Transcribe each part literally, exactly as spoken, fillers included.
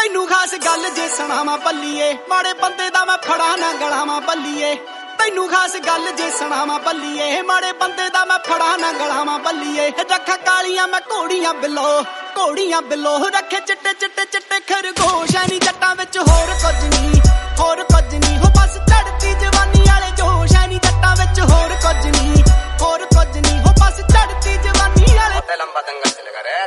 ਤੈਨੂੰ ਖਾਸ ਗੱਲ ਜੇ ਸੁਣਾਵਾਂ ਬੱਲੀਏ, ਮਾੜੇ ਬੰਦੇ ਦਾ ਮੈਂ ਫੜਾ ਨਾ ਗਲਾਵਾਂ ਬੱਲੀਏ। ਤੈਨੂੰ ਖਾਸ ਗੱਲ ਜੇ ਸੁਣਾਵਾਂ ਬੱਲੀਏ, ਮਾੜੇ ਬੰਦੇ ਦਾ ਮੈਂ ਫੜਾ ਨਾ ਗਲਾਵਾਂ ਬੱਲੀਏ। ਰੱਖਾਂ ਕਾਲੀਆਂ ਮੈਂ ਘੋੜੀਆਂ ਬਿੱਲੋ, ਘੋੜੀਆਂ ਬਿੱਲੋ ਰੱਖੇ ਚਿੱਟੇ ਚਿੱਟੇ ਚਿੱਟੇ ਖਰਗੋਸ਼। ਐ ਨੀ ਜੱਟਾਂ ਵਿੱਚ ਹੋਰ ਕੁਝ ਨਹੀਂ, ਹੋਰ ਕੁਝ ਨਹੀਂ ਹੋ ਬਸ ਚੜ੍ਹਦੀ ਜਵਾਨੀ ਵਾਲੇ ਜੋਸ਼। ਐ ਨੀ ਜੱਟਾਂ ਵਿੱਚ ਹੋਰ ਕੁਝ ਨਹੀਂ, ਹੋਰ ਕੁਝ ਨਹੀਂ ਹੋ ਬਸ ਚੜ੍ਹਦੀ ਜਵਾਨੀ ਵਾਲੇ। ਤੇ ਲੰਬਾ ਦੰਗਲ ਚਲੇਗਾ ਰੇ।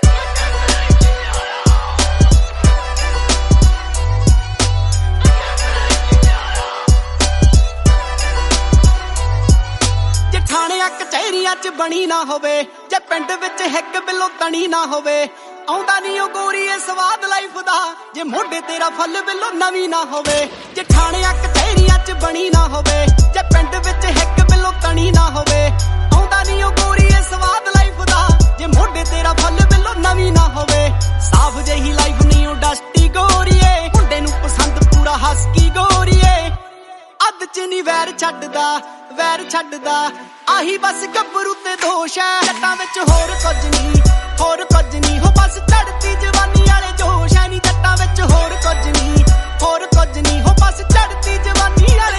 ਥਾਣਿਆਂ ਕਚਹਿਰੀਆਂ ਚ ਬਣੀ ਨਾ ਹੋਵੇ, ਜੇ ਪਿੰਡ ਵਿੱਚ ਹਿੱਕ ਬਿੱਲੋ ਤਣੀ ਨਾ ਹੋਵੇ। ਆਉਂਦਾ ਨੀ ਉਹ ਗੋਰੀਏ ਸਵਾਦ ਲਾਈਫ ਦਾ, ਜੇ ਮੋਢੇ ਤੇਰਾ ਫੁੱਲ ਬਿੱਲੋ ਨਵੀਂ ਨਾ ਹੋਵੇ। ਜੇ ਥਾਣਿਆਂ ਕਚਹਿਰੀਆਂ ਚ ਬਣੀ ਨਾ ਹੋਵੇ, ਜੇ ਪਿੰਡ ਵਿੱਚ ਹਿੱਕ ਬਿੱਲੋ ਤਣੀ ਨਾ ਹੋਵੇ। ਆਉਂਦਾ ਨੀ ਉਹ ਗੋਰੀਏ ਸਵਾਦ ਲਾਈਫ ਦਾ, ਜੇ ਮੋਢੇ ਤੇਰਾ ਫੁੱਲ ਬਿੱਲੋ ਨਵੀਂ ਨਾ ਹੋਵੇ। ਸਾਫ ਜਿਹੀ ਲਾਈਫ ਨਹੀਂ ਉਹ ਡਸਟੀ ਗੋਰੀਏ, ਮੁੰਡੇ ਨੂੰ ਪਸੰਦ ਪੂਰਾ ਹਸਕੀ ਗੋਰੀਏ। ਅੱਧ ਚ ਨੀ ਵੈਰ ਛੱਡਦਾ, ਵੈਰ ਛੱਡਦਾ ਆਹੀ ਬਸ ਗੱਭਰੂ ਤੇ ਦੋਸ਼ ਐ। ਜੱਟਾਂ ਵਿੱਚ ਹੋਰ ਕੁਝ ਨਹੀਂ, ਹੋਰ ਕੁਝ ਨਹੀਂ ਹੋ ਬਸ ਚੜ੍ਹਦੀ ਜਵਾਨੀ ਵਾਲੇ ਜੋਸ਼। ਐ ਨੀ ਜੱਟਾਂ ਵਿੱਚ ਹੋਰ ਕੁਝ ਨਹੀਂ, ਹੋਰ ਕੁਝ ਨਹੀਂ ਹੋ ਬਸ ਚੜ੍ਹਦੀ ਜਵਾਨੀ ਵਾਲੇ।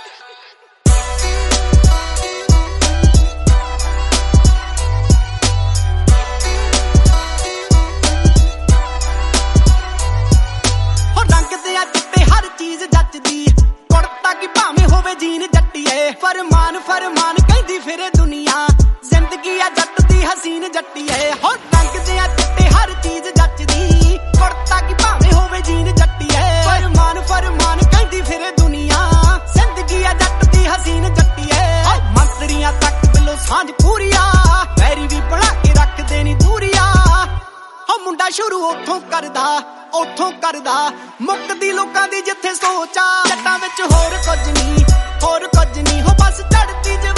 ਹੋ ਰੰਗ ਦੇ ਆ ਚਿੱਟੇ ਹਰ ਚੀਜ਼ ਜੱਚਦੀ, ਕੁੜਤਾ ਕੀ ਭਾਵੇਂ ਹੋਵੇ ਜੀਨ ਜੱਟੀਏ। ਫਰਮਾਨ ਫਰਮਾਨ ਕਹਿੰਦੀ ਫਿਰੇ ਦੁਨੀਆ, ਜ਼ਿੰਦਗੀ ਆ ਜੱਟ ਦੀ ਹਸੀਨ ਜੱਟੀਏ। ਹੋ ਰੰਗ ਦੇ ਆ ਚਿੱਟੇ ਹਰ ਚੀਜ਼ ਜੱਚਦੀ, ਕੁੜਤਾ ਕੀ ਭਾਵੇਂ ਹੋਵੇ ਜੀਨ ਜੱਟੀਏ। ਫਰਮਾਨ ਫਰਮਾਨ ਕਹਿੰਦੀ ਫਿਰੇ ਦੁਨੀਆ, ਜ਼ਿੰਦਗੀ ਆ ਜੱਟ ਦੀ ਹਸੀਨ ਜੱਟੀਏ। ਮੰਤਰੀਆਂ ਤੱਕ ਬਿੱਲੋ ਸਾਂਝ ਪੂਰੀਆ, ਵੈਰੀ ਵੀ ਬਣਾ ਕੇ ਰੱਖਦੇ ਨੀ ਦੂਰੀਆ। ਹੋ ਮੁੰਡਾ ਸ਼ੁਰੂ ਉੱਥੋਂ ਕਰਦਾ, ਉੱਥੋਂ ਕਰਦਾ ਮੁੱਕਦੀ ਲੋਕਾਂ ਦੀ ਜਿੱਥੇ ਸੋਚ ਆ। ਜੱਟਾਂ ਵਿੱਚ ਹੋਰ ਕੁਝ ਨਹੀਂ, ਹੋਰ ਕੁਝ ਨਹੀਂ ਹੋ ਬਸ ਚੜ੍ਹਦੀ ਜਵਾਨੀ।